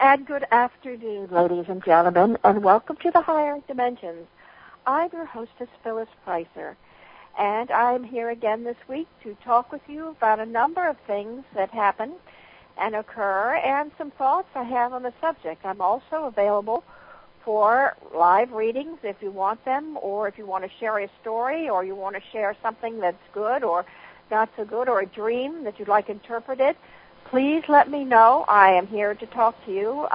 And good afternoon, ladies and gentlemen, and welcome to the Higher Dimensions. I'm your hostess, Phyllis Pricer, and I'm here again this week to talk with you about a number of things that happen and occur and some thoughts I have on the subject. I'm also available for live readings if you want them, or if you want to share a story, or you want to share something that's good or not so good, or a dream that you'd like interpreted. Please let me know. I am here to talk to you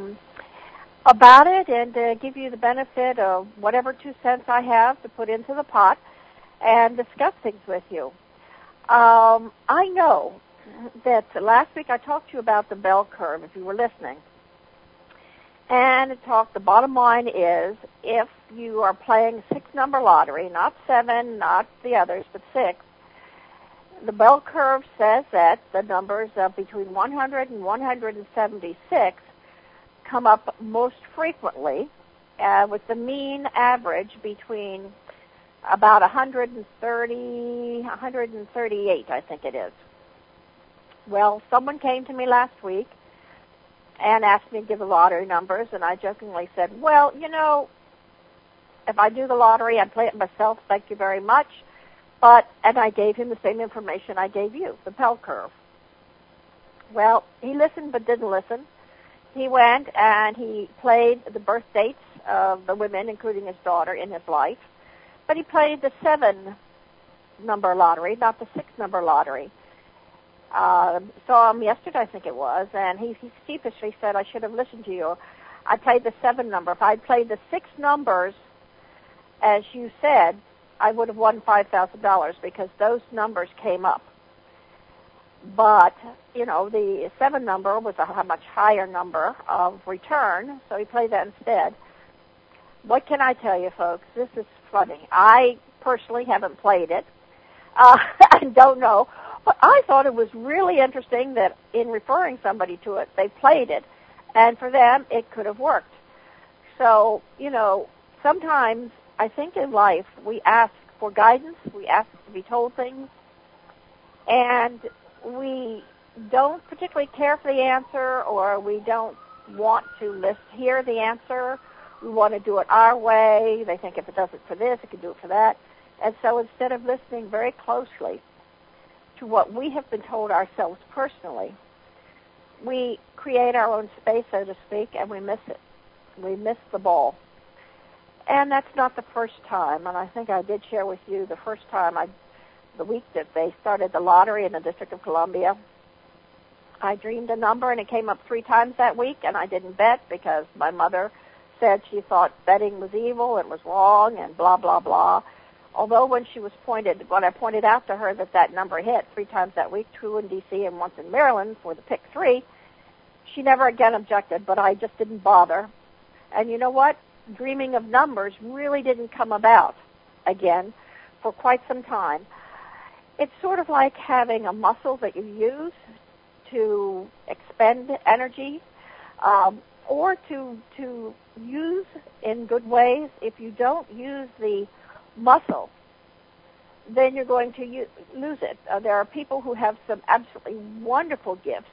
about it and to give you the benefit of whatever 2 cents I have to put into the pot and discuss things with you. I know that last week I talked to you about the bell curve, if you were listening. And the bottom line is, if you are playing 6-number lottery, not 7, not the others, but 6, the bell curve says that the numbers of between 100 and 176 come up most frequently, with the mean average between about 130, 138, I think it is. Well, someone came to me last week and asked me to give the lottery numbers, and I jokingly said, well, you know, if I do the lottery, I'd play it myself, thank you very much. And I gave him the same information I gave you, the bell curve. Well, he listened but didn't listen. He went and he played the birth dates of the women, including his daughter, in his life. But he played the 7-number lottery, not the 6-number lottery. Saw him yesterday, I think it was, and he sheepishly said, I should have listened to you. I played the 7 number. If I'd played the 6 numbers, as you said, I would have won $5,000 because those numbers came up. But, you know, the 7 number was a much higher number of return, so he played that instead. What can I tell you, folks? This is funny. I personally haven't played it. I don't know. But I thought it was really interesting that in referring somebody to it, they played it. And for them, it could have worked. So, you know, sometimes I think in life we ask for guidance, we ask to be told things, and we don't particularly care for the answer, or we don't want to hear the answer. We want to do it our way. They think if it does it for this, it can do it for that. And so instead of listening very closely to what we have been told ourselves personally, we create our own space, so to speak, and we miss it. We miss the ball. And that's not the first time, and I think I did share with you the first time, the week that they started the lottery in the District of Columbia. I dreamed a number, and it came up 3 times that week, and I didn't bet because my mother said she thought betting was evil, it was wrong, and blah, blah, blah. Although when I pointed out to her that number hit 3 times that week, 2 in D.C. and once in Maryland for the pick 3, she never again objected, but I just didn't bother. And you know what? Dreaming of numbers really didn't come about again for quite some time. It's sort of like having a muscle that you use to expend energy, or to use in good ways. If you don't use the muscle, then you're going to lose it. There are people who have some absolutely wonderful gifts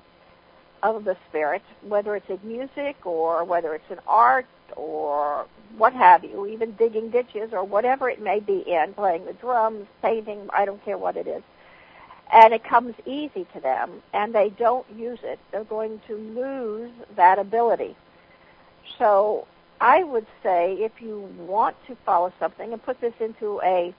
of the spirit, whether it's in music or whether it's in art or what have you, even digging ditches or whatever it may be in, playing the drums, painting, I don't care what it is. And it comes easy to them, and they don't use it. They're going to lose that ability. So I would say if you want to follow something and put this into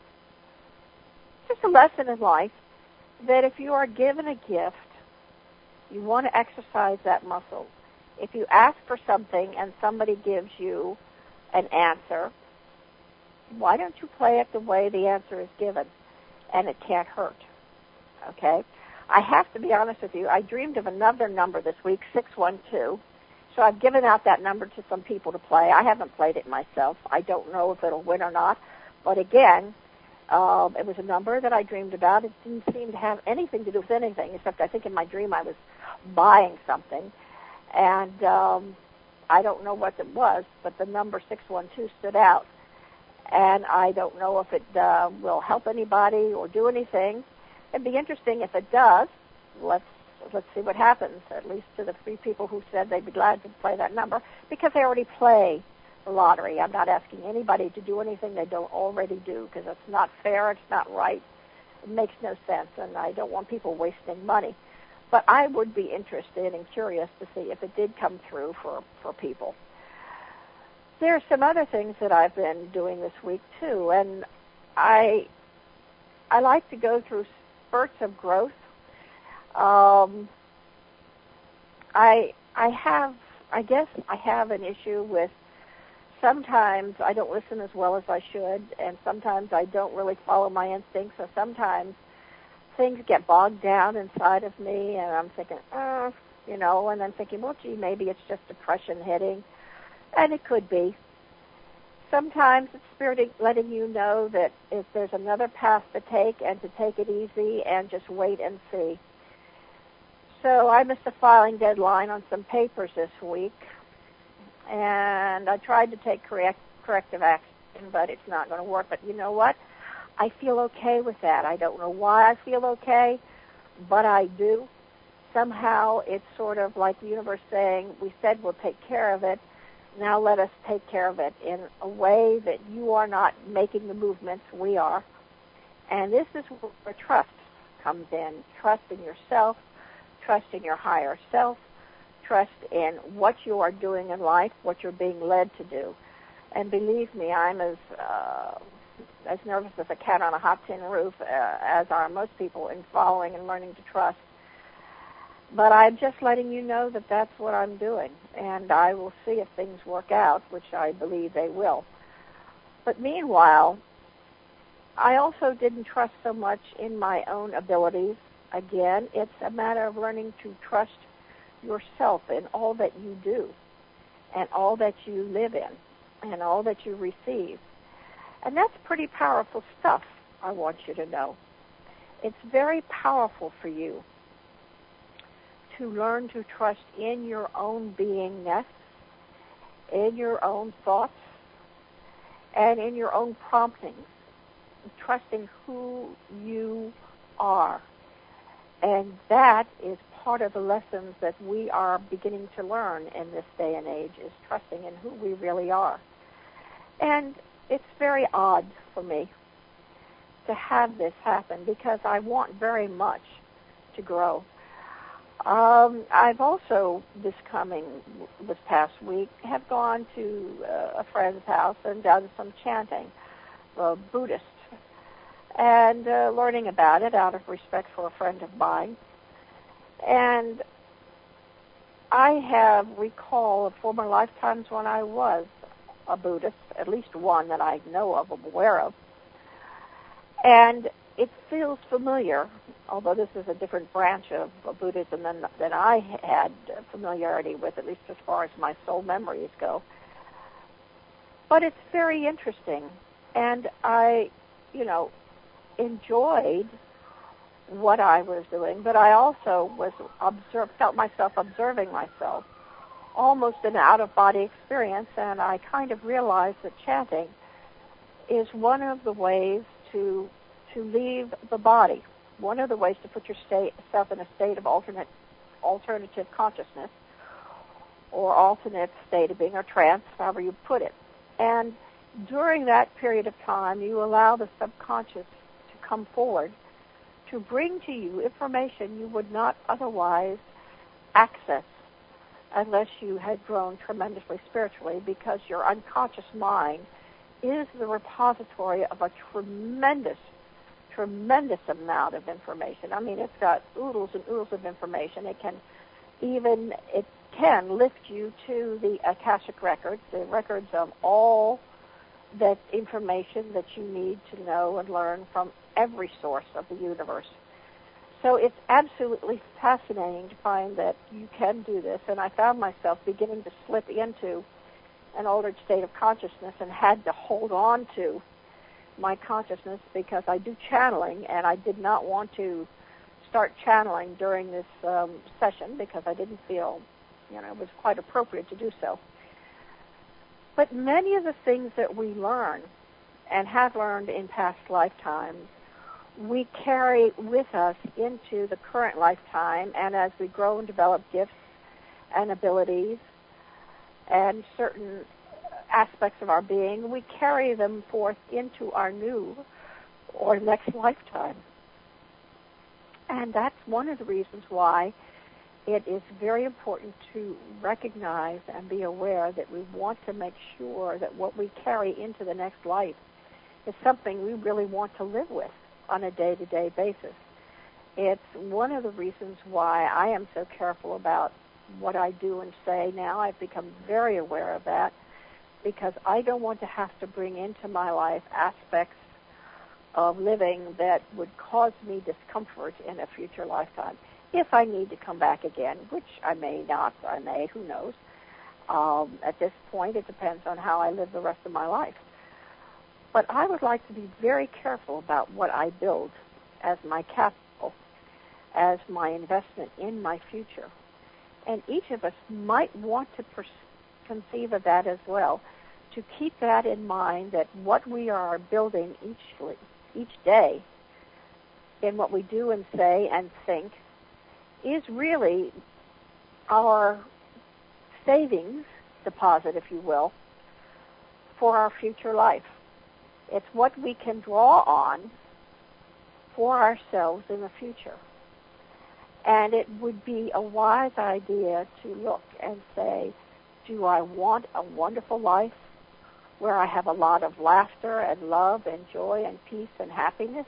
just a lesson in life, that if you are given a gift, you want to exercise that muscle. If you ask for something and somebody gives you an answer, why don't you play it the way the answer is given? And it can't hurt. Okay? I have to be honest with you. I dreamed of another number this week, 612. So I've given out that number to some people to play. I haven't played it myself. I don't know if it'll win or not. But again, it was a number that I dreamed about. It didn't seem to have anything to do with anything, except I think in my dream I was buying something. And I don't know what it was, but the number 612 stood out. And I don't know if it will help anybody or do anything. It'd be interesting if it does. Let's let's see what happens, at least to the 3 people who said they'd be glad to play that number, because they already play the lottery. I'm not asking anybody to do anything they don't already do, because it's not fair, it's not right, it makes no sense, and I don't want people wasting money. But I would be interested and curious to see if it did come through for people. There are some other things that I've been doing this week, too, and I like to go through spurts of growth. I guess I have an issue with sometimes I don't listen as well as I should, and sometimes I don't really follow my instincts, so sometimes things get bogged down inside of me, and I'm thinking, and I'm thinking, well, gee, maybe it's just depression hitting, and it could be. Sometimes it's Spirit letting you know that if there's another path to take, and to take it easy and just wait and see. So I missed a filing deadline on some papers this week, and I tried to take corrective action, but it's not going to work. But you know what? I feel okay with that. I don't know why I feel okay, but I do. Somehow it's sort of like the universe saying, we said we'll take care of it. Now let us take care of it in a way that you are not making the movements, we are. And this is where trust comes in. Trust in yourself, trust in your higher self, trust in what you are doing in life, what you're being led to do. And believe me, I'm as nervous as a cat on a hot tin roof, as are most people in following and learning to trust. But I'm just letting you know that that's what I'm doing, and I will see if things work out, which I believe they will. But meanwhile, I also didn't trust so much in my own abilities. Again, it's a matter of learning to trust yourself in all that you do and all that you live in and all that you receive. And that's pretty powerful stuff, I want you to know. It's very powerful for you to learn to trust in your own beingness, in your own thoughts, and in your own promptings, trusting who you are. And that is part of the lessons that we are beginning to learn in this day and age, is trusting in who we really are. And it's very odd for me to have this happen because I want very much to grow. I've also, this past week, have gone to a friend's house and done some chanting, Buddhist, and learning about it out of respect for a friend of mine. And I have recall of former lifetimes when I was a Buddhist, at least one that I know of, I'm aware of. And it feels familiar, although this is a different branch of Buddhism than I had familiarity with, at least as far as my soul memories go. But it's very interesting, and I, enjoyed what I was doing, but I also felt myself observing myself, almost an out-of-body experience, and I kind of realized that chanting is one of the ways to leave the body, one of the ways to put yourself in a state of alternative consciousness, or alternate state of being, or trance, however you put it. And during that period of time, you allow the subconscious to come forward to bring to you information you would not otherwise access unless you had grown tremendously spiritually, because your unconscious mind is the repository of a tremendous amount of information. I mean, it's got oodles and oodles of information. It can lift you to the Akashic records, the records of all that information that you need to know and learn from every source of the universe. So it's absolutely fascinating to find that you can do this, and I found myself beginning to slip into an altered state of consciousness and had to hold on to my consciousness because I do channeling, and I did not want to start channeling during this session because I didn't feel, it was quite appropriate to do so. But many of the things that we learn and have learned in past lifetimes we carry with us into the current lifetime, and as we grow and develop gifts and abilities and certain aspects of our being, we carry them forth into our new or next lifetime. And that's one of the reasons why it is very important to recognize and be aware that we want to make sure that what we carry into the next life is something we really want to live with on a day-to-day basis. It's one of the reasons why I am so careful about what I do and say now. I've become very aware of that because I don't want to have to bring into my life aspects of living that would cause me discomfort in a future lifetime. If I need to come back again, which I may not, or I may, who knows. At this point, it depends on how I live the rest of my life. But I would like to be very careful about what I build as my capital, as my investment in my future. And each of us might want to conceive of that as well, to keep that in mind, that what we are building each day in what we do and say and think is really our savings deposit, if you will, for our future life. It's what we can draw on for ourselves in the future. And it would be a wise idea to look and say, do I want a wonderful life where I have a lot of laughter and love and joy and peace and happiness?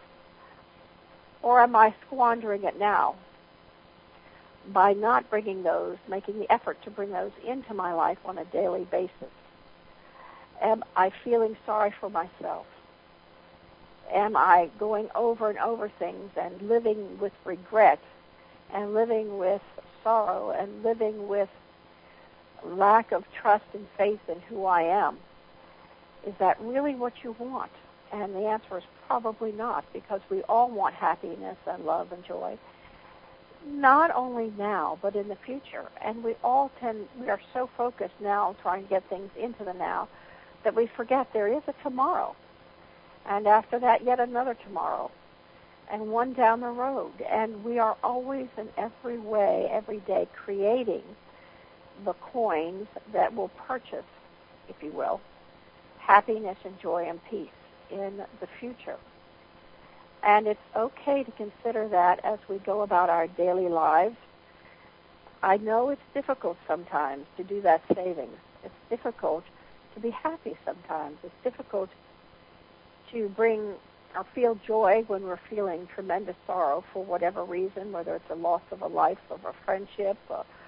Or am I squandering it now by not bringing those, making the effort to bring those into my life on a daily basis? Am I feeling sorry for myself? Am I going over and over things and living with regret and living with sorrow and living with lack of trust and faith in who I am? Is that really what you want? And the answer is probably not, because we all want happiness and love and joy, not only now, but in the future. And we are so focused now trying to get things into the now that we forget there is a tomorrow. And after that, yet another tomorrow. And one down the road. And we are always in every way, every day, creating the coins that will purchase, if you will, happiness and joy and peace in the future. And it's okay to consider that as we go about our daily lives. I know it's difficult sometimes to do that savings. It's difficult to be happy sometimes. It's difficult to bring or feel joy when we're feeling tremendous sorrow for whatever reason, whether it's a loss of a life, of a friendship,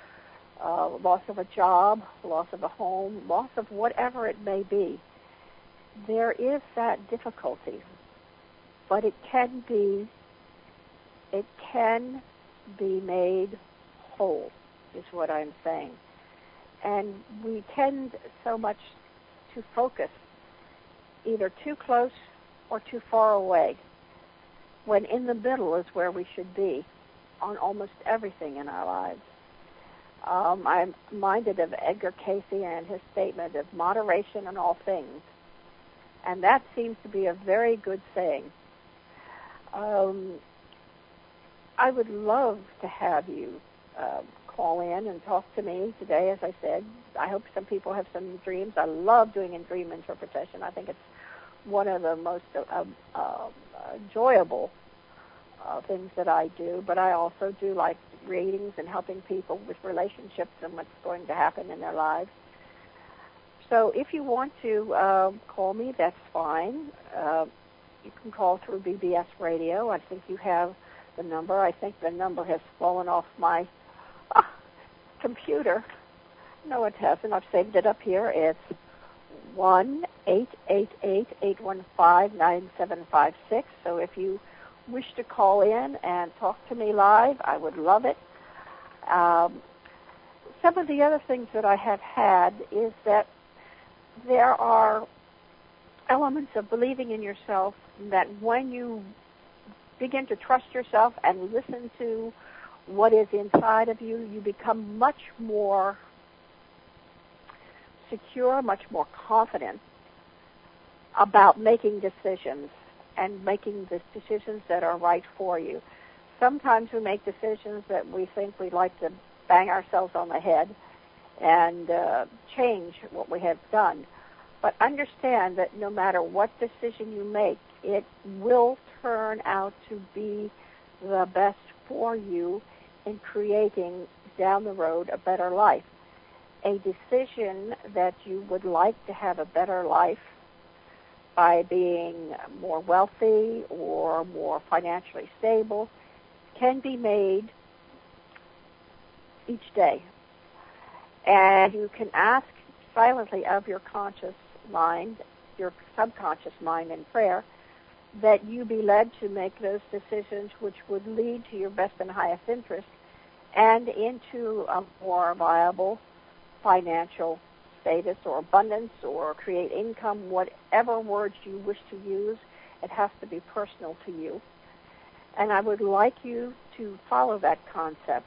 loss of a job, loss of a home, loss of whatever it may be. There is that difficulty, but it can be made whole, is what I'm saying. And we tend so much to focus either too close or too far away, when in the middle is where we should be on almost everything in our lives. I'm reminded of Edgar Cayce and his statement of moderation in all things. And that seems to be a very good saying. I would love to have you call in and talk to me today, as I said. I hope some people have some dreams. I love doing a dream interpretation. I think it's one of the most enjoyable things that I do, but I also do like readings and helping people with relationships and what's going to happen in their lives. So if you want to call me, that's fine. You can call through BBS Radio. I think you have the number. I think the number has fallen off my computer. No, it hasn't. I've saved it up here. It's 1-888-815-9756. So if you wish to call in and talk to me live, I would love it. Some of the other things that I have had is that there are elements of believing in yourself that when you begin to trust yourself and listen to what is inside of you, you become much more secure, much more confident about making decisions and making the decisions that are right for you. Sometimes we make decisions that we think we'd like to bang ourselves on the head and change what we have done. But understand that no matter what decision you make, it will turn out to be the best for you in creating down the road a better life. A decision that you would like to have a better life by being more wealthy or more financially stable can be made each day. And you can ask silently of your conscious mind, your subconscious mind in prayer, that you be led to make those decisions which would lead to your best and highest interest and into a more viable financial status or abundance or create income, whatever words you wish to use. It has to be personal to you. And I would like you to follow that concept.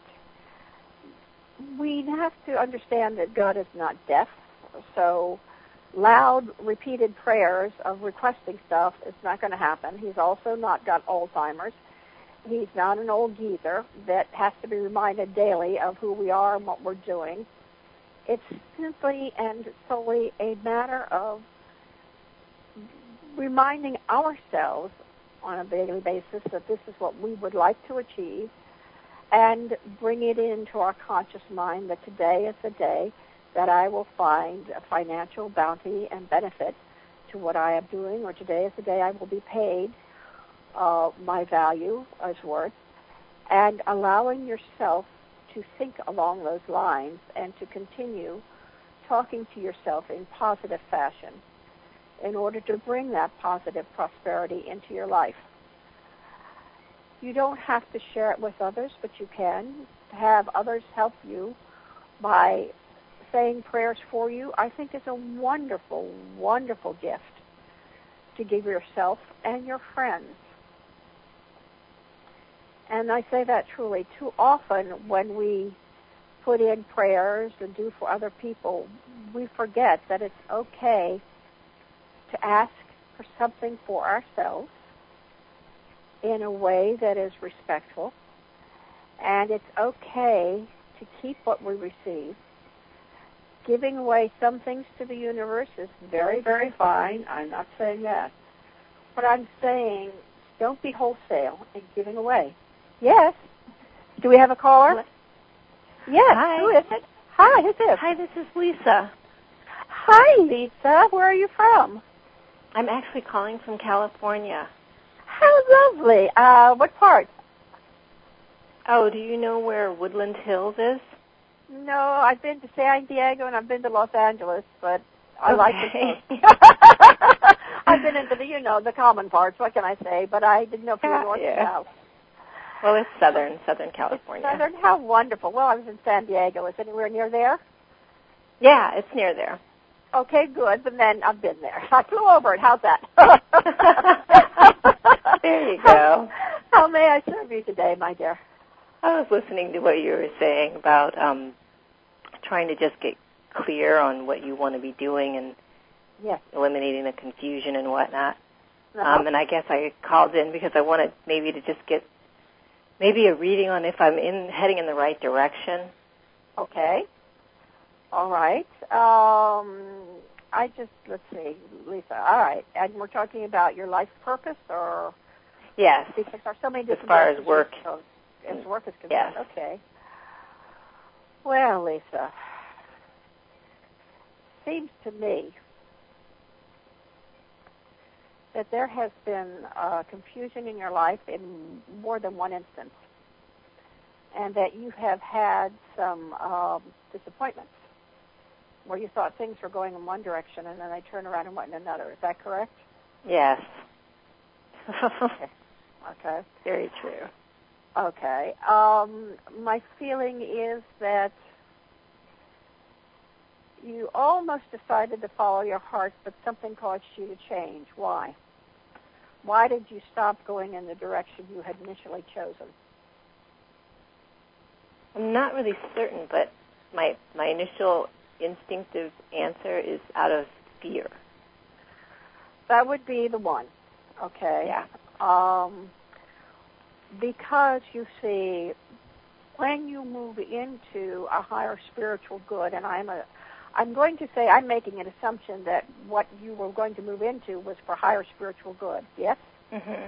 We have to understand that God is not deaf, so loud, repeated prayers of requesting stuff is not going to happen. He's also not got Alzheimer's. He's not an old geezer that has to be reminded daily of who we are and what we're doing. It's simply and solely a matter of reminding ourselves on a daily basis that this is what we would like to achieve and bring it into our conscious mind that today is the day that I will find a financial bounty and benefit to what I am doing, or today is the day I will be paid my value as worth, and allowing yourself to think along those lines and to continue talking to yourself in positive fashion in order to bring that positive prosperity into your life. You don't have to share it with others, but you can have others help you by saying prayers for you. I think it's a wonderful, wonderful gift to give yourself and your friends. And I say that truly. Too often when we put in prayers and do for other people, we forget that it's okay to ask for something for ourselves in a way that is respectful. And it's okay to keep what we receive. Giving away some things to the universe is very, very fine. I'm not saying that. But I'm saying don't be wholesale in giving away. Yes. Do we have a caller? Yes. Hi. Who is it? Hi, who's this? Hi, this is Lisa. Hi, Lisa. Where are you from? I'm actually calling from California. How lovely. What part? Oh, do you know where Woodland Hills is? No, I've been to San Diego and I've been to Los Angeles, but I like the coast. I've been into the common parts, what can I say, but I didn't know if you were north or south. Well, it's Southern California. It's Southern? How wonderful. Well, I was in San Diego. Is anywhere near there? Yeah, it's near there. Okay, good. But then I've been there. I flew over it. How's that? There you go. How may I serve you today, my dear? I was listening to what you were saying about trying to just get clear on what you want to be doing and eliminating the confusion and whatnot. Uh-huh. And I guess I called in because I wanted maybe to just get maybe a reading on if I'm heading in the right direction. Okay. All right. Let's see, Lisa. All right. And we're talking about your life purpose or? Yes. Because there are so many different as far as work. As work is concerned. Yes. Okay. Well, Lisa, seems to me that there has been confusion in your life in more than one instance, and that you have had some disappointments where you thought things were going in one direction and then they turned around and went in another. Is that correct? Yes. Okay. Very true. Okay. My feeling is that you almost decided to follow your heart, but something caused you to change. Why? Why did you stop going in the direction you had initially chosen? I'm not really certain, but my initial instinctive answer is out of fear. That would be the one. Okay. Yeah. Because you see, when you move into a higher spiritual good, and I'm going to say I'm making an assumption that what you were going to move into was for higher spiritual good. Yes. Mm-hmm.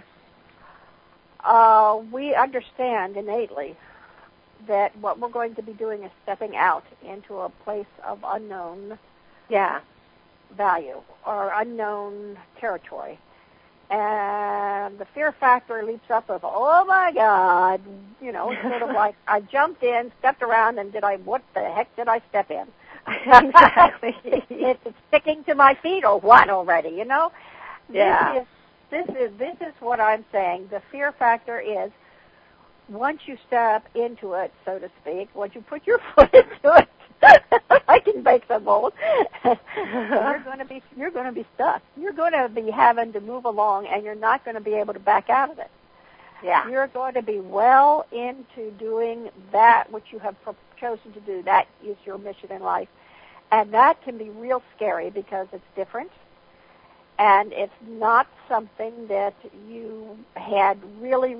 We understand innately that what we're going to be doing is stepping out into a place of unknown value or unknown territory. And the fear factor leaps up of, oh, my God, it's sort of like I jumped in, stepped around, and what the heck did I step in? Exactly. It's sticking to my feet or what already, Yeah. This is what I'm saying. The fear factor is once you step into it, so to speak, once you put your foot into it, I can make some mold. You're going to be stuck. You're going to be having to move along, and you're not going to be able to back out of it. Yeah. You're going to be well into doing that which you have chosen to do. That is your mission in life, and that can be real scary because it's different. And it's not something that you had really,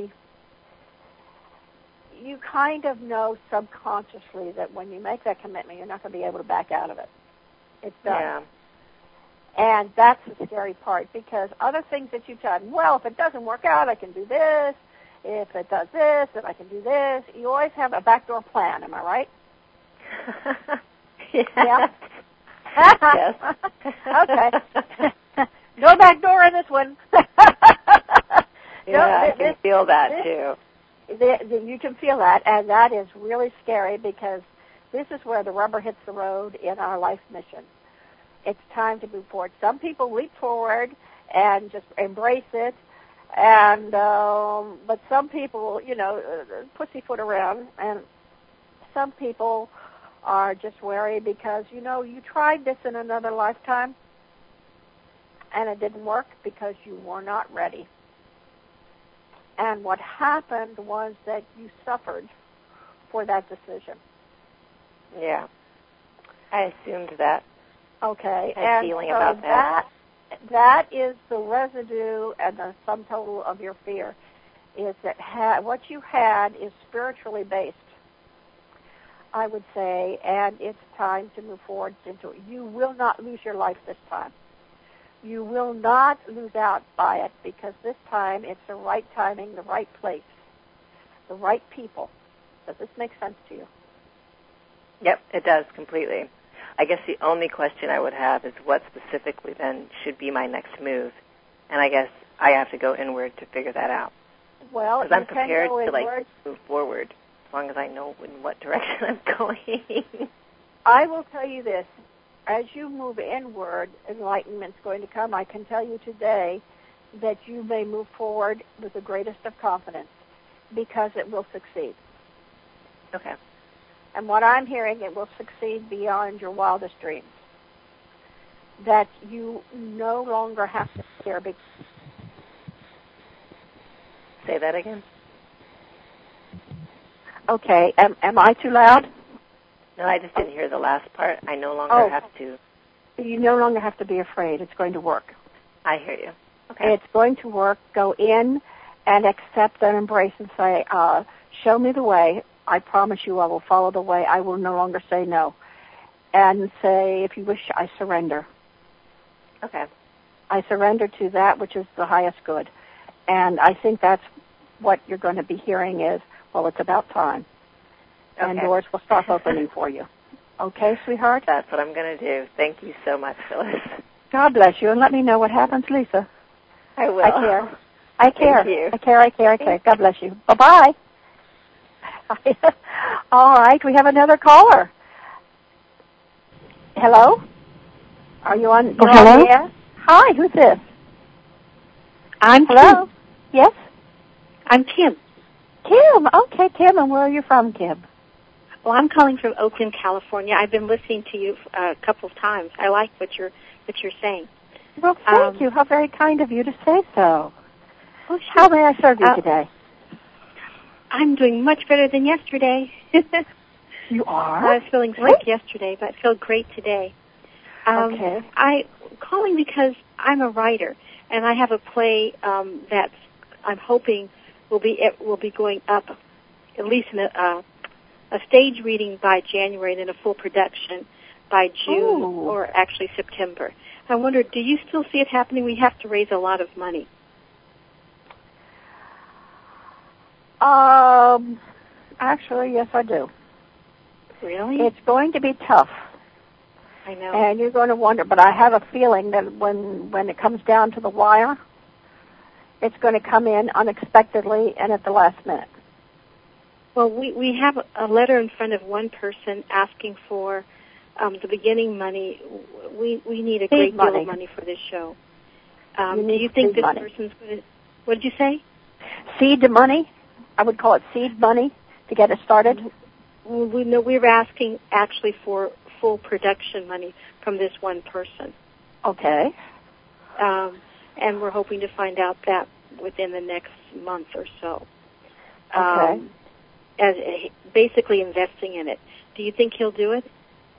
you kind of know subconsciously that when you make that commitment, you're not going to be able to back out of it. It's done. Yeah. And that's the scary part because other things that you've done, well, if it doesn't work out, I can do this. If it does this, then I can do this. You always have a backdoor plan, am I right? Yeah. Yes. Okay. No back door in this one. I can feel that too. You can feel that, and that is really scary because this is where the rubber hits the road in our life mission. It's time to move forward. Some people leap forward and just embrace it, and but some people, pussyfoot around, and some people are just wary because, you tried this in another lifetime, and it didn't work because you were not ready. And what happened was that you suffered for that decision. Yeah. I assumed that. Okay. I had a feeling about that. That is the residue and the sum total of your fear, is that what you had is spiritually based, I would say, and it's time to move forward into it. You will not lose your life this time. You will not lose out by it because this time it's the right timing, the right place, the right people. Does this make sense to you? Yep, it does completely. I guess the only question I would have is what specifically then should be my next move. And I guess I have to go inward to figure that out. Well, because I'm prepared to move forward as long as I know in what direction I'm going. I will tell you this. As you move inward, enlightenment's going to come. I can tell you today that you may move forward with the greatest of confidence because it will succeed. Okay. And what I'm hearing, it will succeed beyond your wildest dreams. That you no longer have to fear. Say that again. Okay. Am I too loud? No, I just didn't hear the last part. I no longer have to. You no longer have to be afraid. It's going to work. I hear you. Okay. It's going to work. Go in and accept and embrace and say, show me the way. I promise you I will follow the way. I will no longer say no. And say, if you wish, I surrender. Okay. I surrender to that which is the highest good. And I think that's what you're going to be hearing is, well, it's about time. Okay. And doors will start opening for you. Okay, sweetheart? That's what I'm going to do. Thank you so much, Phyllis. God bless you, and let me know what happens, Lisa. I will. I care. I care. Thank you. I care. God bless you. Bye-bye. All right, we have another caller. Hello? Are you on? Hello? On the air? Hi, who's this? Hello? Kim. Yes? I'm Kim. Kim. Okay, Kim, and where are you from, Kim? Well, I'm calling from Oakland, California. I've been listening to you a couple of times. I like what you're saying. Well, thank you. How very kind of you to say so. Well, sure. How may I serve you today? I'm doing much better than yesterday. You are? I was feeling sick yesterday, but I feel great today. Okay. I'm calling because I'm a writer. and I have a play that I'm hoping will be going up at least in a stage reading by January and then a full production by June or actually September. I wonder, do you still see it happening? We have to raise a lot of money. Actually, yes, I do. Really? It's going to be tough. I know. And you're going to wonder, but I have a feeling that when it comes down to the wire, it's going to come in unexpectedly and at the last minute. Well, we have a letter in front of one person asking for the beginning money. We need a great deal of money for this show. Do you think this person's going to... What did you say? Seed money? I would call it seed money to get us started. We're asking actually for full production money from this one person. Okay. And we're hoping to find out that within the next month or so. Okay. As basically investing in it. Do you think he'll do it?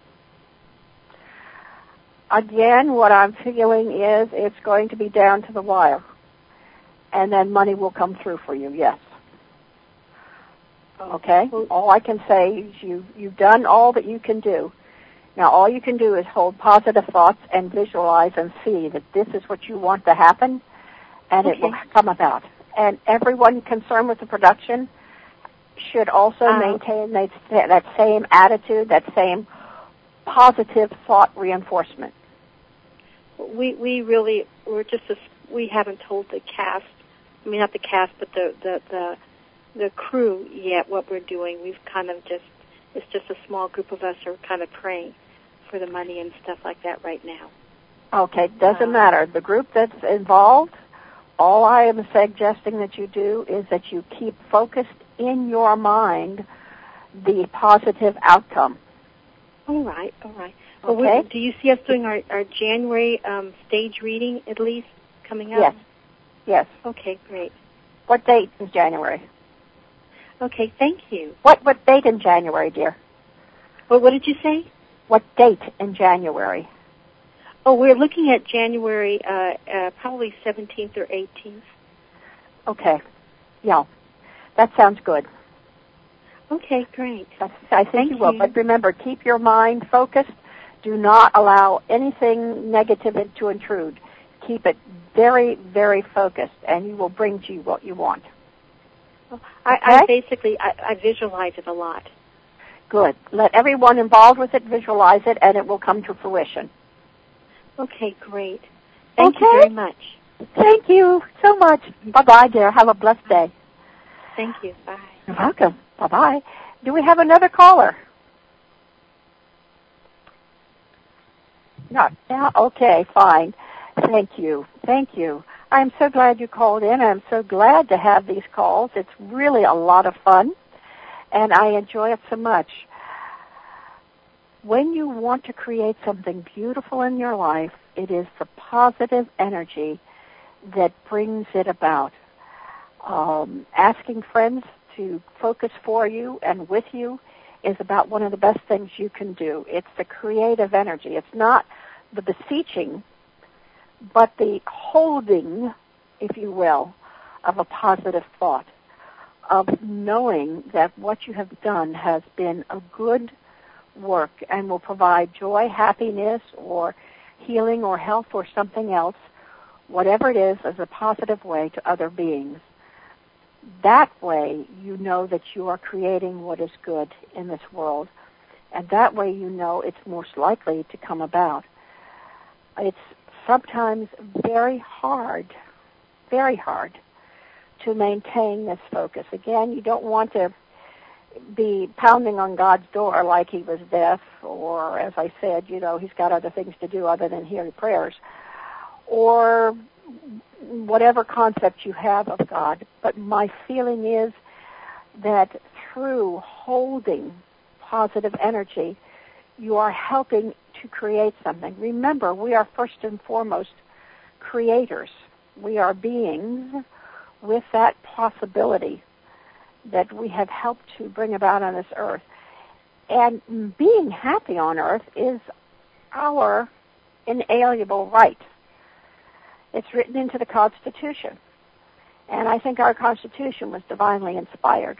Again, what I'm feeling is it's going to be down to the wire. And then money will come through for you, yes. Okay? All I can say is you've done all that you can do. Now, all you can do is hold positive thoughts and visualize and see that this is what you want to happen, and it will come about. And everyone concerned with the production should also maintain that same attitude, that same positive thought reinforcement. We haven't told the cast, I mean not the cast, but the crew yet what we're doing. We've kind of it's just a small group of us are kind of praying for the money and stuff like that right now. Okay, doesn't matter. The group that's involved, all I am suggesting that you do is that you keep focused in your mind the positive outcome. All right. Okay. Well, do you see us doing our January stage reading at least coming up? Yes. Okay, great. What date is January? Okay, thank you. What date in January, dear? Well, what did you say? What date in January? Oh, we're looking at January, probably 17th or 18th. Okay. Yeah. That sounds good. Okay, great. I think you will. But remember, keep your mind focused. Do not allow anything negative to intrude. Keep it very, very focused, and you will bring to you what you want. I visualize it a lot. Good. Let everyone involved with it visualize it, and it will come to fruition. Okay, great. Thank you very much. Thank you so much. Bye-bye, dear. Have a blessed day. Thank you. Bye. You're welcome. Bye-bye. Do we have another caller? Not now? Okay, fine. Thank you. I'm so glad you called in. I'm so glad to have these calls. It's really a lot of fun, and I enjoy it so much. When you want to create something beautiful in your life, it is the positive energy that brings it about. Asking friends to focus for you and with you is about one of the best things you can do. It's the creative energy. It's not the beseeching, but the holding, if you will, of a positive thought, of knowing that what you have done has been a good work and will provide joy, happiness, or healing or health or something else, whatever it is, as a positive way to other beings. That way you know that you are creating what is good in this world, and that way you know it's most likely to come about. It's sometimes very hard to maintain this focus. Again, you don't want to be pounding on God's door like he was deaf, or, as I said, he's got other things to do other than hear prayers, or whatever concept you have of God. But my feeling is that through holding positive energy, you are helping to create something. Remember, we are first and foremost creators. We are beings with that possibility that we have helped to bring about on this earth. And being happy on earth is our inalienable right. It's written into the Constitution. And I think our Constitution was divinely inspired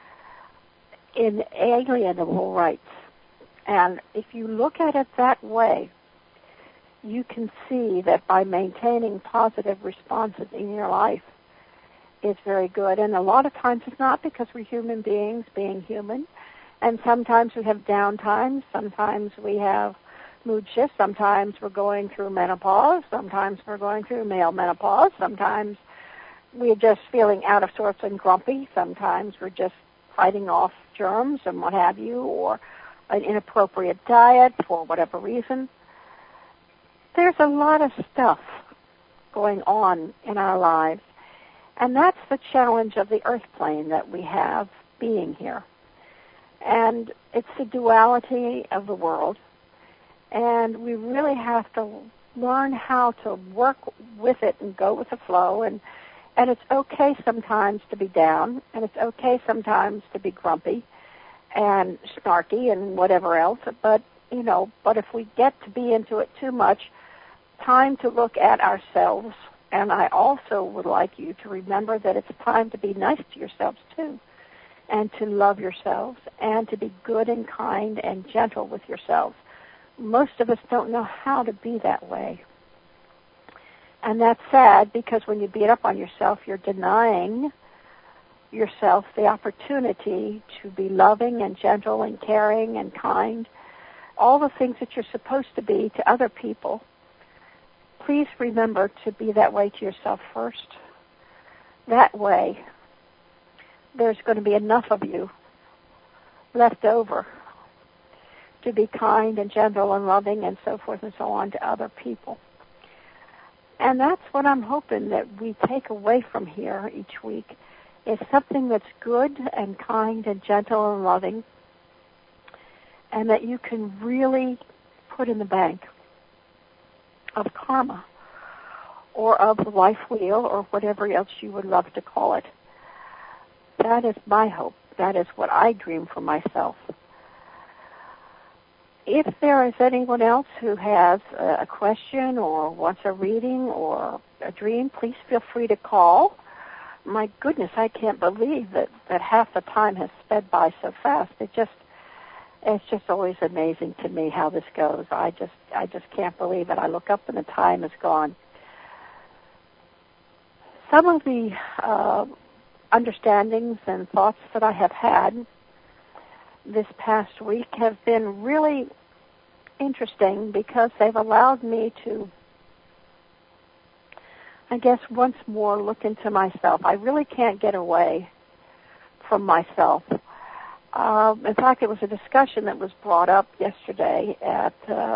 in alienable rights. And if you look at it that way, you can see that by maintaining positive responses in your life is very good. And a lot of times it's not, because we're human beings being human. And sometimes we have down times. Sometimes we have mood shifts. Sometimes we're going through menopause. Sometimes we're going through male menopause. Sometimes we're just feeling out of sorts and grumpy. Sometimes we're just fighting off germs and what have you, or an inappropriate diet for whatever reason. There's a lot of stuff going on in our lives, and that's the challenge of the earth plane that we have being here. And it's the duality of the world, and we really have to learn how to work with it and go with the flow, and it's okay sometimes to be down, and it's okay sometimes to be grumpy and snarky and whatever else, but if we get to be into it too much, time to look at ourselves. And I also would like you to remember that it's time to be nice to yourselves too, and to love yourselves, and to be good and kind and gentle with yourselves. Most of us don't know how to be that way. And that's sad, because when you beat up on yourself, you're denying yourself the opportunity to be loving and gentle and caring and kind, all the things that you're supposed to be to other people. Please remember to be that way to yourself first. That way, there's going to be enough of you left over to be kind and gentle and loving and so forth and so on to other people. And that's what I'm hoping that we take away from here each week, is something that's good and kind and gentle and loving, and that you can really put in the bank of karma, or of the life wheel, or whatever else you would love to call it. That is my hope. That is what I dream for myself. If there is anyone else who has a question or wants a reading or a dream, please feel free to call. My goodness, I can't believe that half the time has sped by so fast. It's just always amazing to me how this goes. I just can't believe it. I look up and the time is gone. Some of the understandings and thoughts that I have had this past week have been really interesting, because they've allowed me to, I guess, once more look into myself. I really can't get away from myself. In fact, it was a discussion that was brought up yesterday at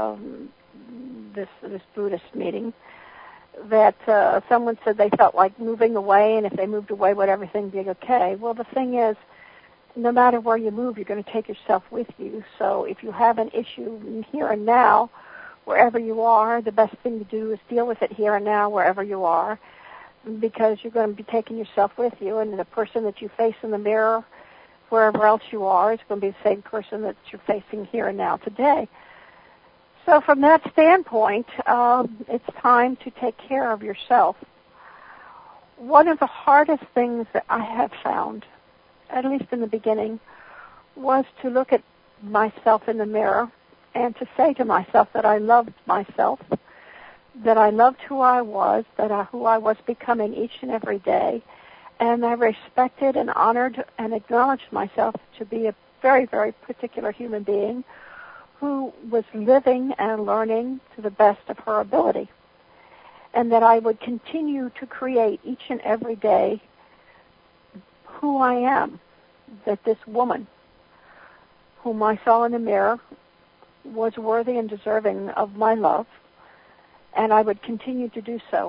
this Buddhist meeting, that someone said they felt like moving away, and if they moved away, would everything be okay? Well, the thing is, no matter where you move, you're going to take yourself with you. So if you have an issue here and now, wherever you are, the best thing to do is deal with it here and now, wherever you are, because you're going to be taking yourself with you, and the person that you face in the mirror, wherever else you are, is going to be the same person that you're facing here and now today. So from that standpoint, it's time to take care of yourself. One of the hardest things that I have found, at least in the beginning, was to look at myself in the mirror and to say to myself that I loved myself, that I loved who I was, who I was becoming each and every day, and I respected and honored and acknowledged myself to be a very, very particular human being who was living and learning to the best of her ability, and that I would continue to create each and every day who I am, that this woman whom I saw in the mirror was worthy and deserving of my love, and I would continue to do so.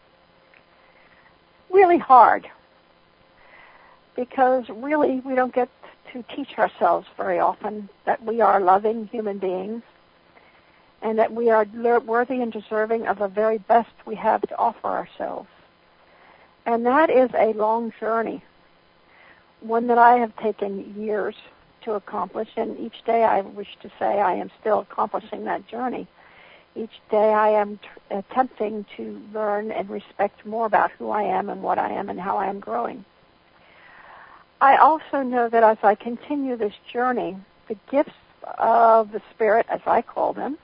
Really hard, because really we don't get to teach ourselves very often that we are loving human beings and that we are worthy and deserving of the very best we have to offer ourselves. And that is a long journey, one that I have taken years to accomplish, and each day I wish to say I am still accomplishing that journey. Each day I am attempting to learn and respect more about who I am and what I am and how I am growing. I also know that as I continue this journey, the gifts of the Spirit, as I call them,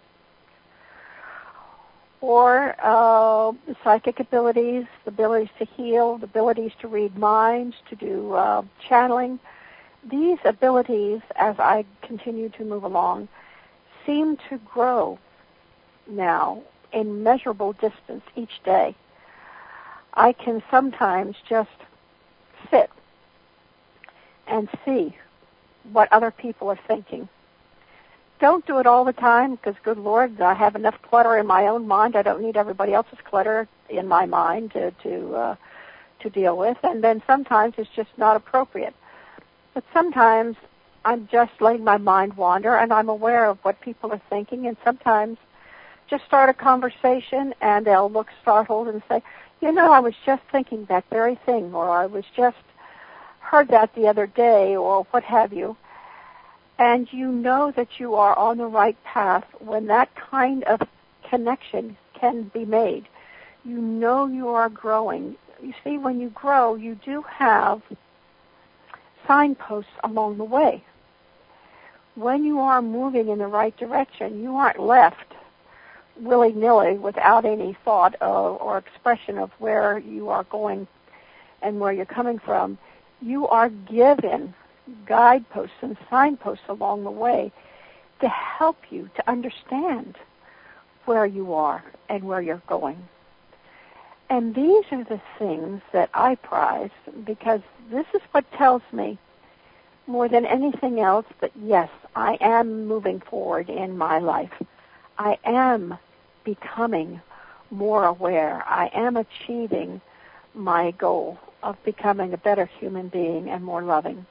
or the psychic abilities, the abilities to heal, the abilities to read minds, to do channeling, these abilities, as I continue to move along, seem to grow now in measurable distance each day. I can sometimes just sit and see what other people are thinking. Don't do it all the time because, good Lord, I have enough clutter in my own mind. I don't need everybody else's clutter in my mind to deal with. And then sometimes it's just not appropriate. But sometimes I'm just letting my mind wander and I'm aware of what people are thinking, and sometimes just start a conversation and they'll look startled and say, you know, I was just thinking that very thing, or I was just heard that the other day, or what have you. And you know that you are on the right path when that kind of connection can be made. You know you are growing. You see, when you grow, you do have signposts along the way. When you are moving in the right direction, you aren't left willy-nilly without any thought or expression of where you are going and where you're coming from. You are given guideposts and signposts along the way to help you to understand where you are and where you're going. And these are the things that I prize, because this is what tells me more than anything else that, yes, I am moving forward in my life. I am becoming more aware. I am achieving my goal of becoming a better human being and more loving.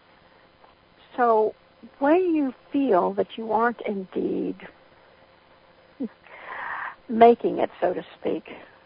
So when you feel that you aren't indeed making it, so to speak,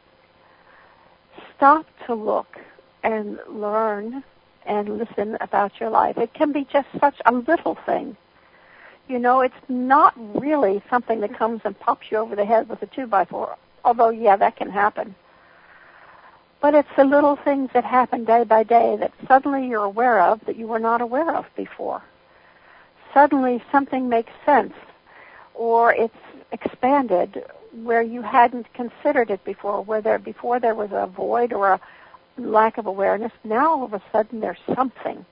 stop to look and learn and listen about your life. It can be just such a little thing. You know, it's not really something that comes and pops you over the head with a 2x4, although, yeah, that can happen. But it's the little things that happen day by day that suddenly you're aware of that you were not aware of before. Suddenly something makes sense, or it's expanded where you hadn't considered it before, where before there was a void or a lack of awareness. Now all of a sudden there's something.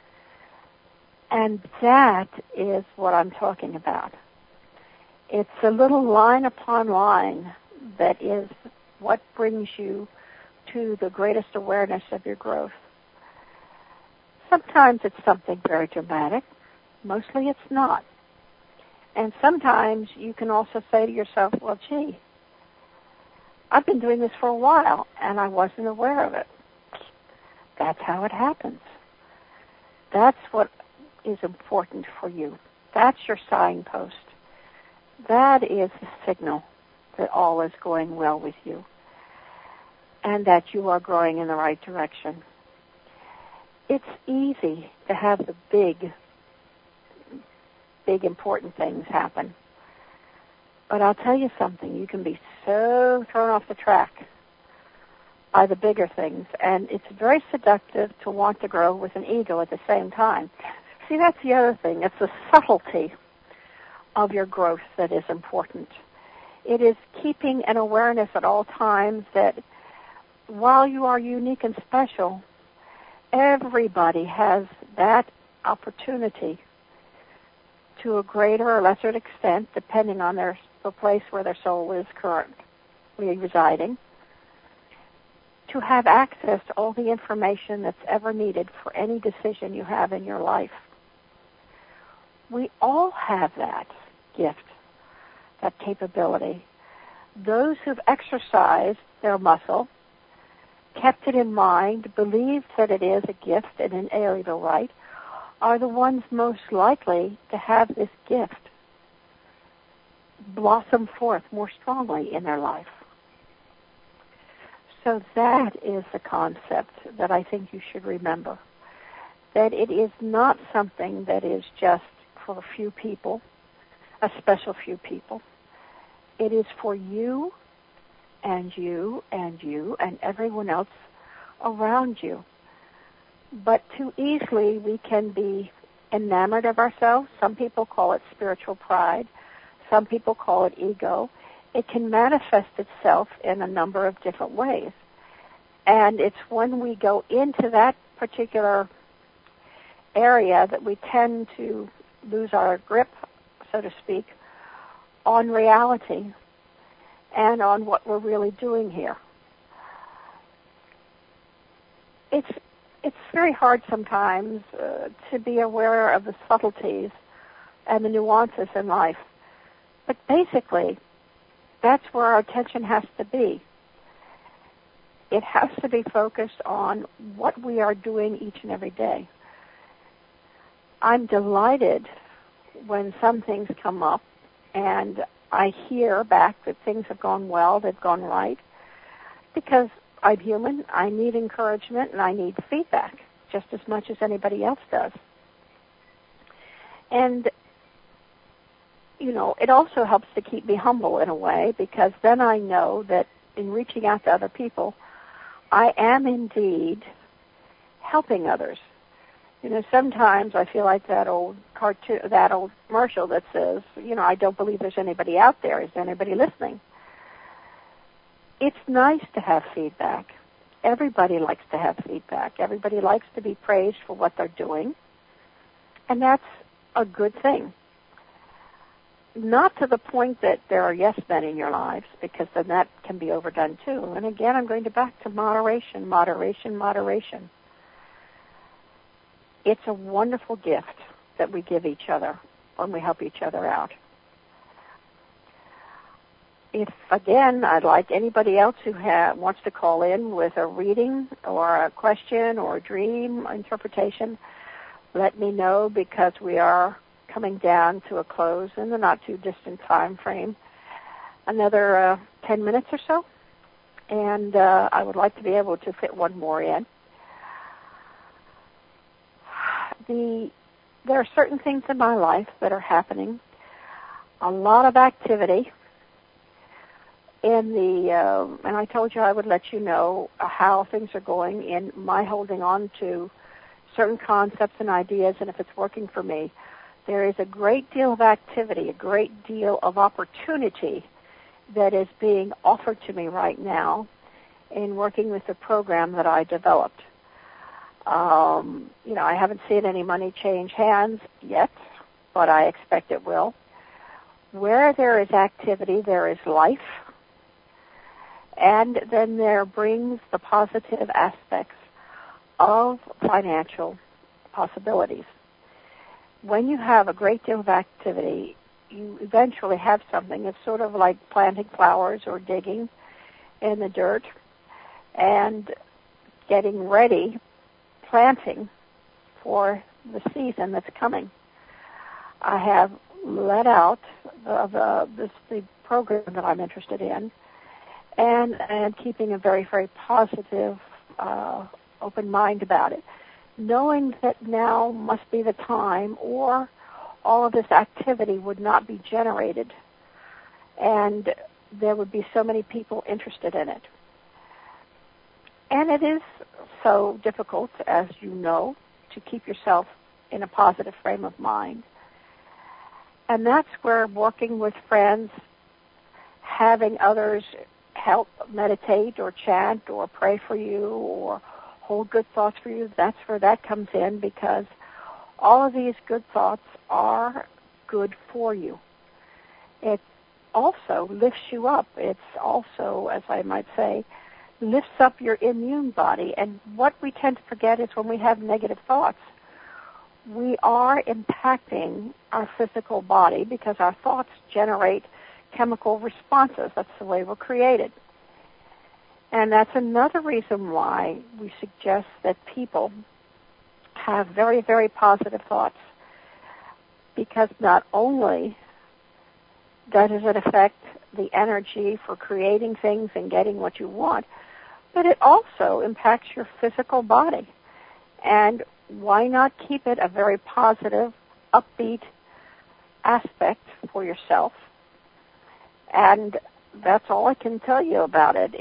And that is what I'm talking about. It's a little line upon line that is what brings you to the greatest awareness of your growth. Sometimes it's something very dramatic. Mostly it's not. And sometimes you can also say to yourself, well, gee, I've been doing this for a while and I wasn't aware of it. That's how it happens. That's what is important for you. That's your signpost. That is the signal that all is going well with you and that you are growing in the right direction. It's easy to have the big important things happen. But I'll tell you something, you can be so thrown off the track by the bigger things, and it's very seductive to want to grow with an ego at the same time. See, that's the other thing. It's the subtlety of your growth that is important. It is keeping an awareness at all times that while you are unique and special, everybody has that opportunity to a greater or lesser extent, depending on the place where their soul is currently residing, to have access to all the information that's ever needed for any decision you have in your life. We all have that gift, that capability. Those who've exercised their muscle, kept it in mind, believed that it is a gift and an inalienable right, are the ones most likely to have this gift blossom forth more strongly in their life. So that is the concept that I think you should remember, that it is not something that is just for a few people, a special few people. It is for you and you and you and everyone else around you. But too easily we can be enamored of ourselves. Some people call it spiritual pride. Some people call it ego. It can manifest itself in a number of different ways. And it's when we go into that particular area that we tend to lose our grip, so to speak, on reality and on what we're really doing here. It's very hard sometimes to be aware of the subtleties and the nuances in life. But basically, that's where our attention has to be. It has to be focused on what we are doing each and every day. I'm delighted when some things come up and I hear back that things have gone well, they've gone right, because I'm human, I need encouragement, and I need feedback just as much as anybody else does. And, it also helps to keep me humble in a way, because then I know that in reaching out to other people, I am indeed helping others. Sometimes I feel like that old cartoon, that old commercial that says, I don't believe there's anybody out there. Is there anybody listening? It's nice to have feedback. Everybody likes to have feedback. Everybody likes to be praised for what they're doing. And that's a good thing. Not to the point that there are yes men in your lives, because then that can be overdone too. And again, I'm going back to moderation, moderation, moderation. It's a wonderful gift that we give each other when we help each other out. If, again, I'd like anybody else who wants to call in with a reading or a question or a dream interpretation, let me know, because we are coming down to a close in the not-too-distant time frame. Another 10 minutes or so, and I would like to be able to fit one more in. There are certain things in my life that are happening, a lot of activity and I told you I would let you know how things are going in my holding on to certain concepts and ideas, and if it's working for me. There is a great deal of activity, a great deal of opportunity that is being offered to me right now in working with the program that I developed. I haven't seen any money change hands yet, but I expect it will. Where there is activity, there is life. And then there brings the positive aspects of financial possibilities. When you have a great deal of activity, you eventually have something. It's sort of like planting flowers or digging in the dirt and getting ready, planting for the season that's coming. I have let out the program that I'm interested in, and keeping a very, very positive, open mind about it, knowing that now must be the time, or all of this activity would not be generated, and there would be so many people interested in it. And it is so difficult, as you know, to keep yourself in a positive frame of mind. And that's where working with friends, having others help meditate or chant or pray for you or hold good thoughts for you, that's where that comes in, because all of these good thoughts are good for you. It also lifts you up. It's also, as I might say, lifts up your immune body. And what we tend to forget is when we have negative thoughts, we are impacting our physical body because our thoughts generate chemical responses. That's the way we're created. And that's another reason why we suggest that people have very, very positive thoughts, because not only does it affect the energy for creating things and getting what you want, but it also impacts your physical body. And why not keep it a very positive, upbeat aspect for yourself? And that's all I can tell you about it.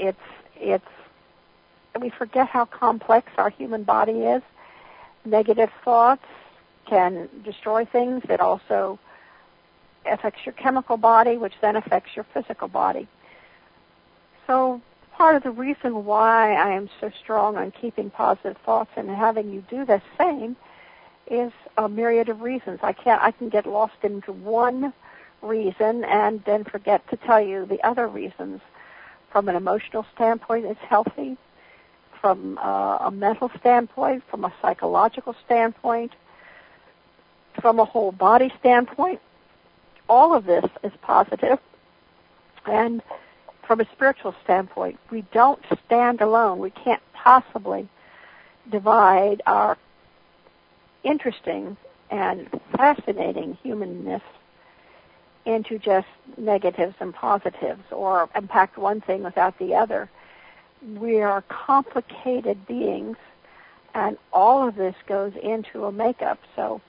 We forget how complex our human body is. Negative thoughts can destroy things. It also affects your chemical body, which then affects your physical body. So part of the reason why I am so strong on keeping positive thoughts and having you do the same is a myriad of reasons. I can get lost into one reason and then forget to tell you the other reasons. From an emotional standpoint, it's healthy. From a mental standpoint, from a psychological standpoint, from a whole body standpoint, all of this is positive. And from a spiritual standpoint, we don't stand alone. We can't possibly divide our interesting and fascinating humanness into just negatives and positives, or impact one thing without the other. We are complicated beings, and all of this goes into a makeup. So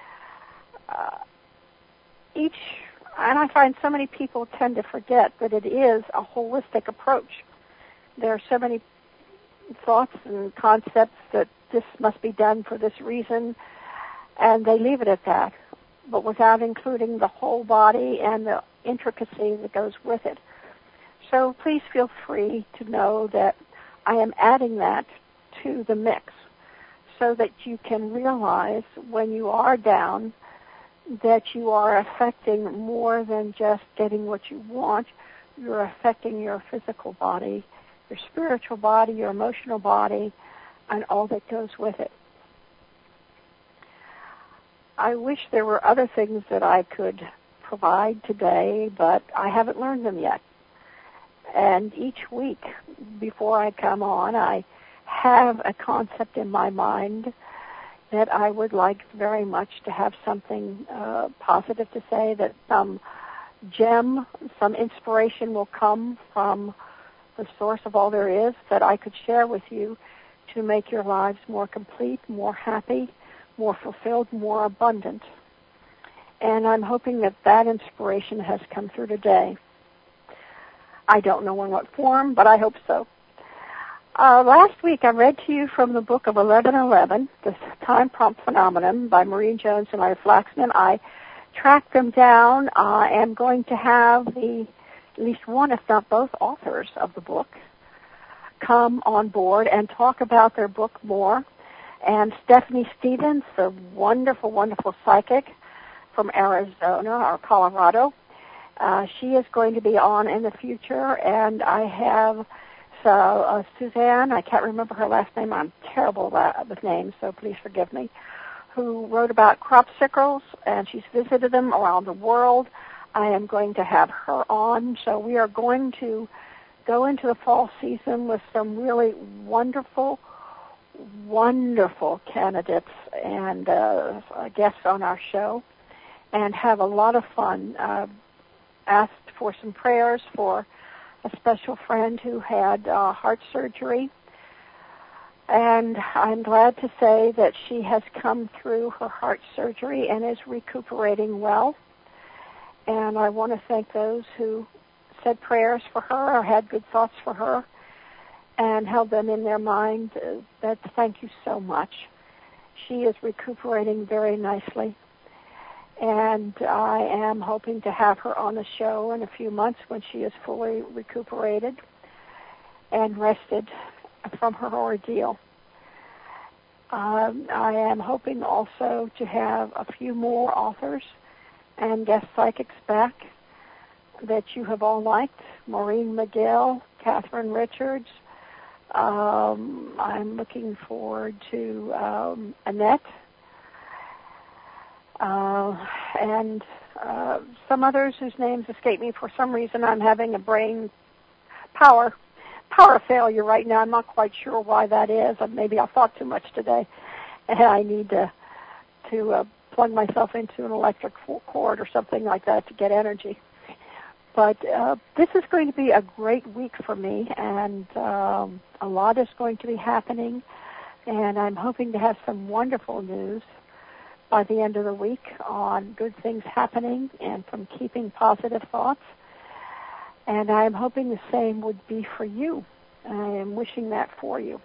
and I find so many people tend to forget that it is a holistic approach. There are so many thoughts and concepts that this must be done for this reason, and they leave it at that, but without including the whole body and the intricacy that goes with it. So please feel free to know that I am adding that to the mix so that you can realize when you are down that you are affecting more than just getting what you want. You're affecting your physical body, your spiritual body, your emotional body, and all that goes with it. I wish there were other things that I could provide today, but I haven't learned them yet. And each week before I come on, I have a concept in my mind that I would like very much to have something positive to say, that some gem, some inspiration will come from the source of all there is that I could share with you to make your lives more complete, more happy, more fulfilled, more abundant. And I'm hoping that that inspiration has come through today. I don't know in what form, but I hope so. Last week I read to you from the book of 1111, The Time Prompt Phenomenon by Maureen Jones and Larry Flaxman. I tracked them down. I am going to have at least one, if not both, authors of the book come on board and talk about their book more. And Stephanie Stevens, the wonderful, wonderful psychic from Arizona or Colorado, she is going to be on in the future. And I have Suzanne, I can't remember her last name. I'm terrible with names, so please forgive me, who wrote about cropsicles, and she's visited them around the world. I am going to have her on. So we are going to go into the fall season with some really wonderful, wonderful candidates and guests on our show and have a lot of fun. Asked for some prayers for a special friend who had heart surgery. And I'm glad to say that she has come through her heart surgery and is recuperating well. And I want to thank those who said prayers for her or had good thoughts for her and held them in their mind. Thank you so much. She is recuperating very nicely. And I am hoping to have her on the show in a few months when she is fully recuperated and rested from her ordeal. I am hoping also to have a few more authors and guest psychics back that you have all liked. Maureen McGill, Catherine Richards. I'm looking forward to Annette. And some others whose names escape me. For some reason, I'm having a brain power failure right now. I'm not quite sure why that is. Maybe I thought too much today, and I need to plug myself into an electric cord or something like that to get energy. But this is going to be a great week for me, and a lot is going to be happening, and I'm hoping to have some wonderful news by the end of the week on good things happening and from keeping positive thoughts. And I'm hoping the same would be for you. I am wishing that for you.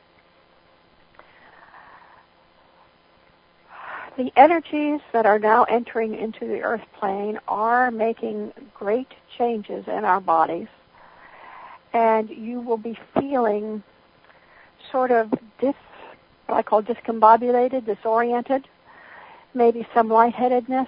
The energies that are now entering into the earth plane are making great changes in our bodies. And you will be feeling sort of what I call discombobulated, disoriented, maybe some lightheadedness,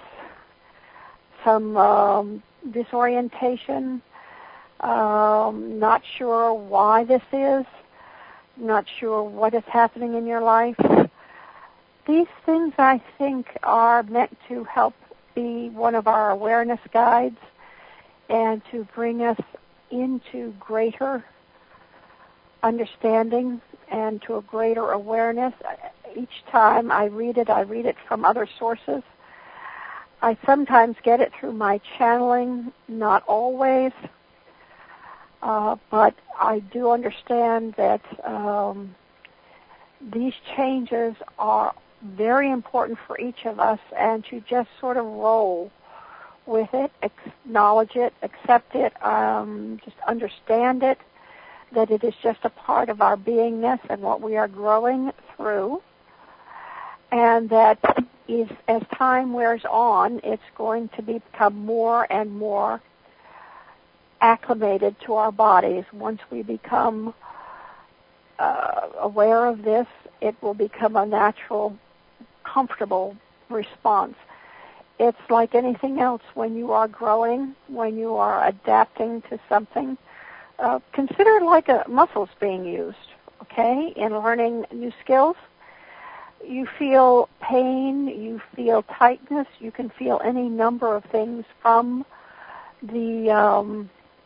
some disorientation, not sure why this is, not sure what is happening in your life. These things, I think, are meant to help be one of our awareness guides and to bring us into greater understanding and to a greater awareness. Each time I read it from other sources. I sometimes get it through my channeling, not always, but I do understand that these changes are very important for each of us, and to just sort of roll with it, acknowledge it, accept it, just understand it, that it is just a part of our beingness and what we are growing through, and that is, as time wears on, it's going to become more and more acclimated to our bodies. Once we become aware of this, it will become a natural, comfortable response. It's like anything else when you are growing, when you are adapting to something. Consider it like muscles being used, okay, in learning new skills. You feel pain, you feel tightness, you can feel any number of things from the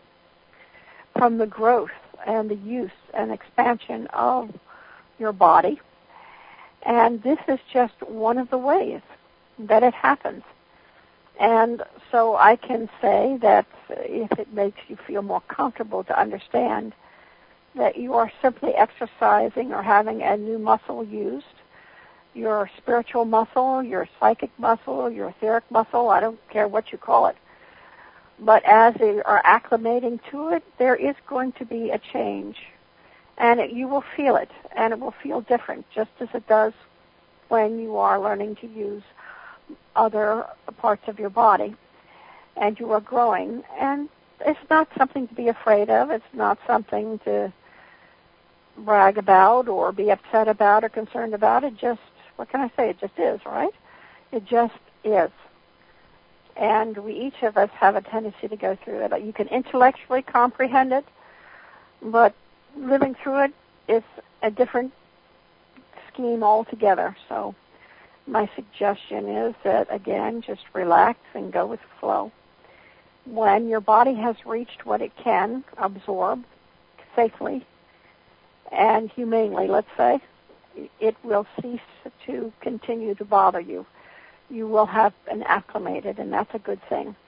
growth and the use and expansion of your body. And this is just one of the ways that it happens. And so I can say that if it makes you feel more comfortable to understand that you are simply exercising or having a new muscle used, your spiritual muscle, your psychic muscle, your etheric muscle, I don't care what you call it. But as you are acclimating to it, there is going to be a change. And you will feel it, and it will feel different, just as it does when you are learning to use other parts of your body. And you are growing. And it's not something to be afraid of. It's not something to brag about or be upset about or concerned about. It just, what can I say? It just is, right? It just is. And we, each of us, have a tendency to go through it. You can intellectually comprehend it, but living through it is a different scheme altogether. So my suggestion is that, again, just relax and go with the flow. When your body has reached what it can absorb safely and humanely, let's say, it will cease to continue to bother you. You will have been acclimated, and that's a good thing.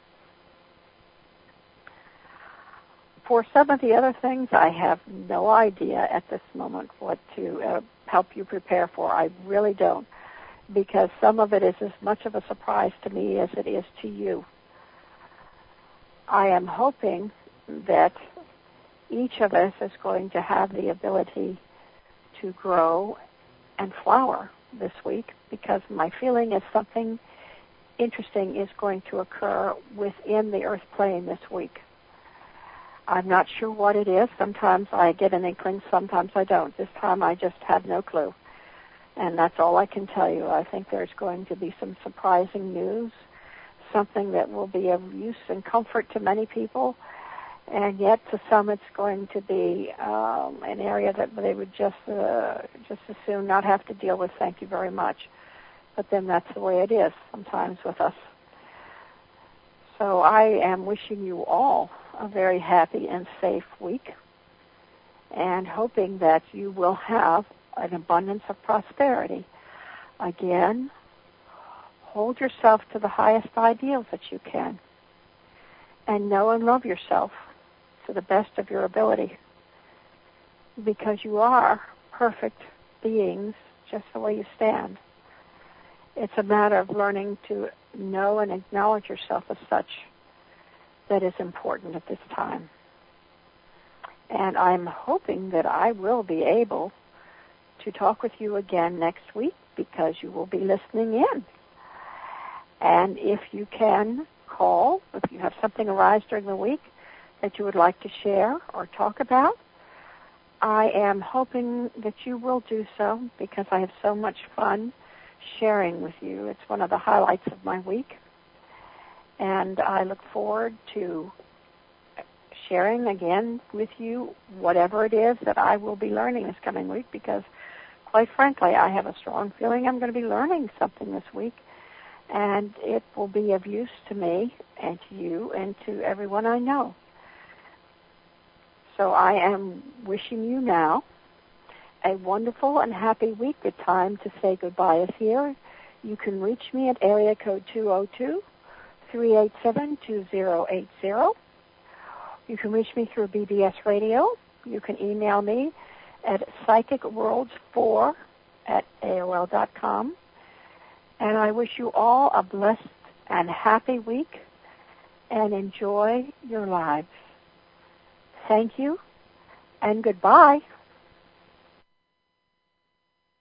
For some of the other things, I have no idea at this moment what to help you prepare for. I really don't, because some of it is as much of a surprise to me as it is to you. I am hoping that each of us is going to have the ability to grow and flower this week, because my feeling is something interesting is going to occur within the earth plane this week. I'm not sure what it is. Sometimes I get an inkling, sometimes I don't. This time I just have no clue. And that's all I can tell you. I think there's going to be some surprising news, something that will be of use and comfort to many people, and yet to some it's going to be an area that they would just as soon not have to deal with. Thank you very much. But then that's the way it is sometimes with us. So I am wishing you all a very happy and safe week, and hoping that you will have an abundance of prosperity. Again, hold yourself to the highest ideals that you can, and know and love yourself to the best of your ability, because you are perfect beings just the way you stand. It's a matter of learning to know and acknowledge yourself as such that is important at this time. And I'm hoping that I will be able to talk with you again next week because you will be listening in. And if you can call, if you have something arise during the week that you would like to share or talk about, I am hoping that you will do so because I have so much fun sharing with you. It's one of the highlights of my week. And I look forward to sharing again with you whatever it is that I will be learning this coming week because, quite frankly, I have a strong feeling I'm going to be learning something this week, and it will be of use to me and to you and to everyone I know. So I am wishing you now a wonderful and happy week. The time to say goodbye is here. You can reach me at area code 202-387-2080. You can reach me through BBS Radio. You can email me at psychicworlds4@AOL.com. And I wish you all a blessed and happy week and enjoy your lives. Thank you and goodbye.